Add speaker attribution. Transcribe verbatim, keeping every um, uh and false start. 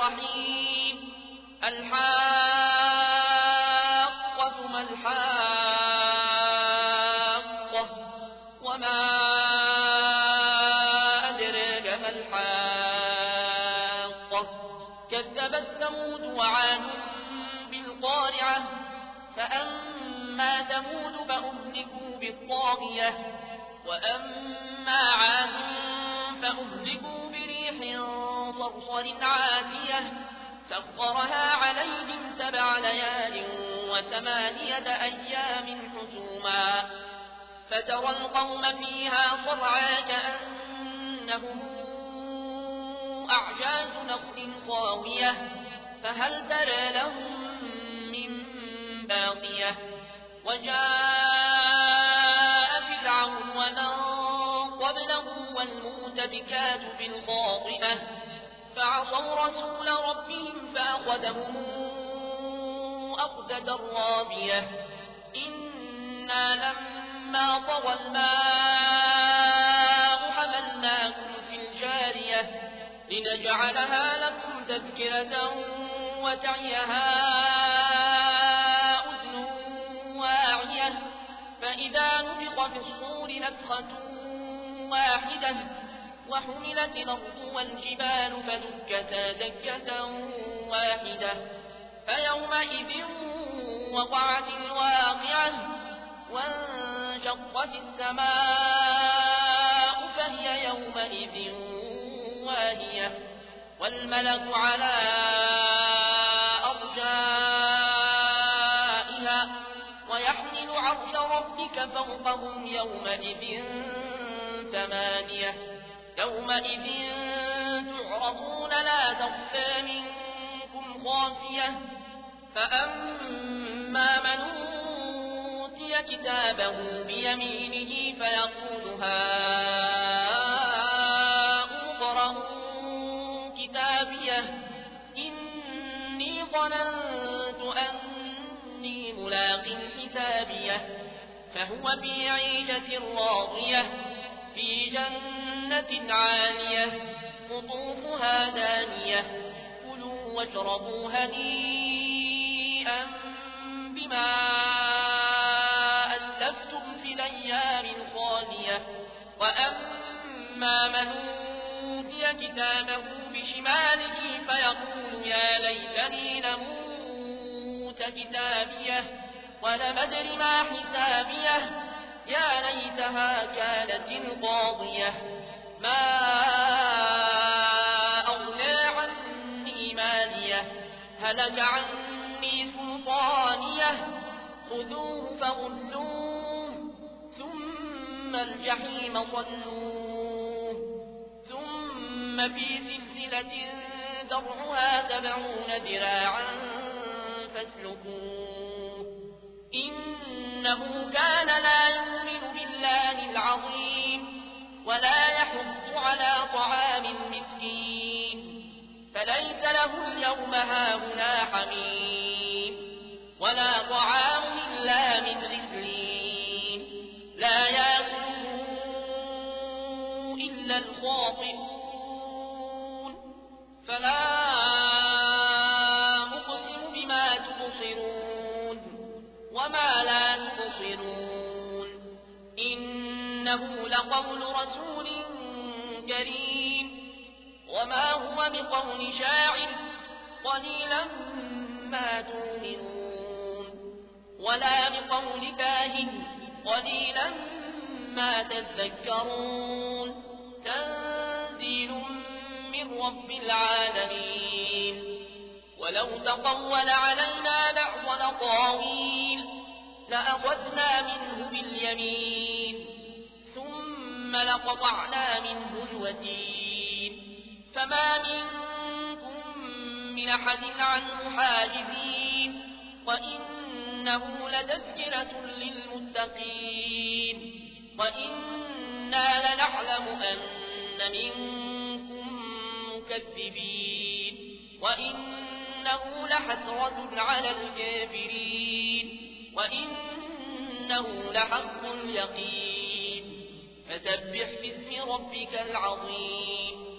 Speaker 1: الرحيم الحاقة ما الحاقة وما أدراك ما الحاقة كذبت ثمود وعاد بالقارعة فأما ثمود فأهلكوا بالطاغية وأما عاد فأهلكوا بريح صرصر عاتية سخرها عليهم سبع ليال وثمانية أيام حسوما فترى القوم فيها صرعا كأنهم أعجاز نخل خاوية فهل ترى لهم من باقية وجاء فرعون ومن قبله والمؤتفكات بالخاطئة فعصوا رسول ربهم فأخذهم أخذة رابية إنا لما طغى الماء حملناكم في الجارية لنجعلها لكم تذكرة وتعيها أذن واعية فإذا نفخ في الصور نفخة واحدة وحملت الأرض والجبال فدكتا دكة واحدة فيومئذ وقعت الواقعة وانشقت السماء فهي يومئذ واهية والملك على أرجائها ويحمل عرش ربك فوقهم يومئذ ثمانية يومئذ تعرضون لا تخفى منكم خافية فأما من أوتي كتابه بيمينه فيقول هاؤم اقرءوا كتابيه إني ظننت أني ملاق حسابيه فهو في عيشة راضية في جنة عالية قطوفها دانية كلوا واشربوا هنيئا بما أسلفتم في الأيام الخالية وأما من أوتي كتابه بشماله فيقول يا ليتني لموت كتابيه ولم أدر ما حسابيه يا ليتها كانت القاضية ما أغنى عني ماليه هلك عني سلطانيه خذوه فغلوه ثم الجحيم صلوه ثم في سلسلة ذرعها سبعون ذراعا فاسلكوه إنه كان لا يؤمن بالله العظيم ولا يحض على طعام المسكين فليس له اليوم هاهنا حميم ولا طعام إلا من غسلين لا يأكله إلا الخاطئون فلا أقسم بما تبصرون وما لا تبصرون إنه لقول رسول كريم وما هو بقول شاعر قليلا ما تؤمنون ولا بقول كاهن قليلا ما تذكرون تنزيل من رب العالمين ولو تقول علينا بعض الأقاويل لأخذنا منه باليمين ثم لقطعنا منه الوتين فما منكم من أحد عنه حاجزين وإنه لتذكرة للمتقين وإنا لنعلم أن منكم مكذبين وإنه لحسرة على الكافرين وإنه لحق اليقين فسبح باسم ربك العظيم